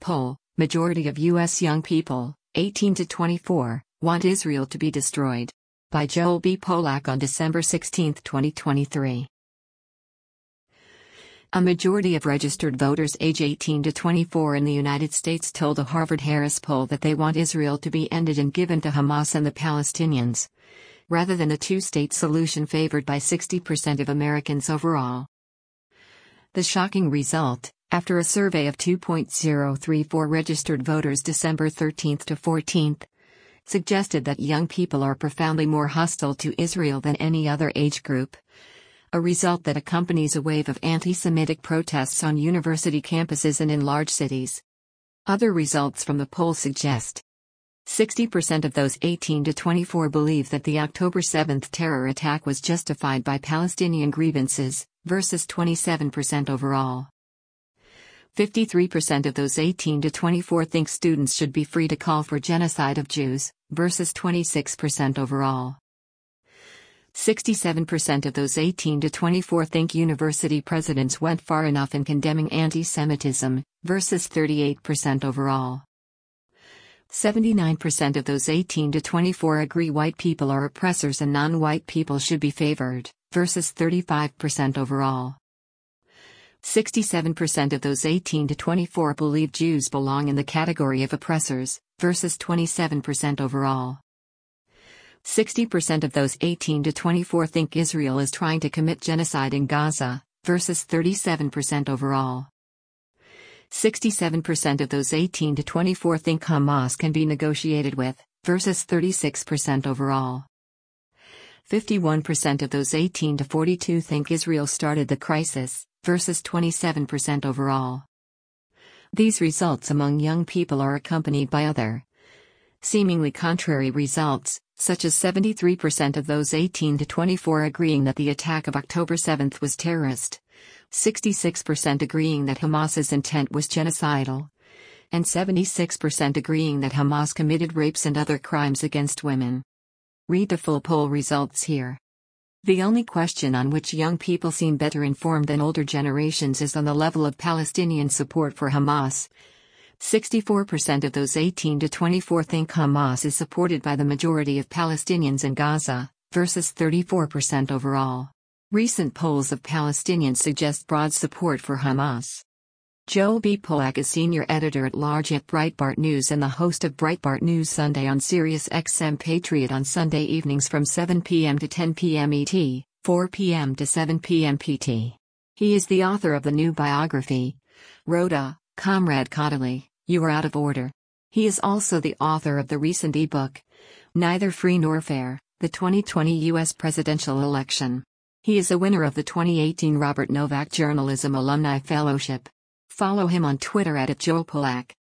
poll, majority of U.S. young people, 18 to 24, want Israel to be destroyed. By Joel B. Polak on December 16, 2023. A majority of registered voters age 18 to 24 in the United States told a Harvard-Harris poll that they want Israel to be ended and given to Hamas and the Palestinians, rather than a two-state solution favored by 60% of Americans overall. The shocking result, after a survey of 2.034 registered voters December 13 to 14, suggested that young people are profoundly more hostile to Israel than any other age group, a result that accompanies a wave of anti-Semitic protests on university campuses and in large cities. Other results from the poll suggest 60% of those 18 to 24 believe that the October 7 terror attack was justified by Palestinian grievances, versus 27% overall. 53% of those 18 to 24 think students should be free to call for genocide of Jews, versus 26% overall. 67% of those 18 to 24 think university presidents went far enough in condemning anti-Semitism, versus 38% overall. 79% of those 18 to 24 agree white people are oppressors and non-white people should be favored, versus 35% overall. 67% of those 18 to 24 believe Jews belong in the category of oppressors, versus 27% overall. 60% of those 18 to 24 think Israel is trying to commit genocide in Gaza, versus 37% overall. 67% of those 18 to 24 think Hamas can be negotiated with, versus 36% overall. 51% of those 18 to 42 think Israel started the crisis, versus 27% overall. These results among young people are accompanied by other, seemingly contrary results, such as 73% of those 18 to 24 agreeing that the attack of October 7 was terrorist, 66% agreeing that Hamas's intent was genocidal, and 76% agreeing that Hamas committed rapes and other crimes against women. Read the full poll results here. The only question on which young people seem better informed than older generations is on the level of Palestinian support for Hamas. 64% of those 18 to 24 think Hamas is supported by the majority of Palestinians in Gaza, versus 34% overall. Recent polls of Palestinians suggest broad support for Hamas. Joel B. Polak is senior editor-at-large at Breitbart News and the host of Breitbart News Sunday on Sirius XM Patriot on Sunday evenings from 7 p.m. to 10 p.m. ET, 4 p.m. to 7 p.m. PT. He is the author of the new biography, Rhoda, Comrade Caudaly, You Are Out of Order. He is also the author of the recent ebook, Neither Free Nor Fair, the 2020 U.S. Presidential Election. He is a winner of the 2018 Robert Novak Journalism Alumni Fellowship. Follow him on Twitter @JoelPolak.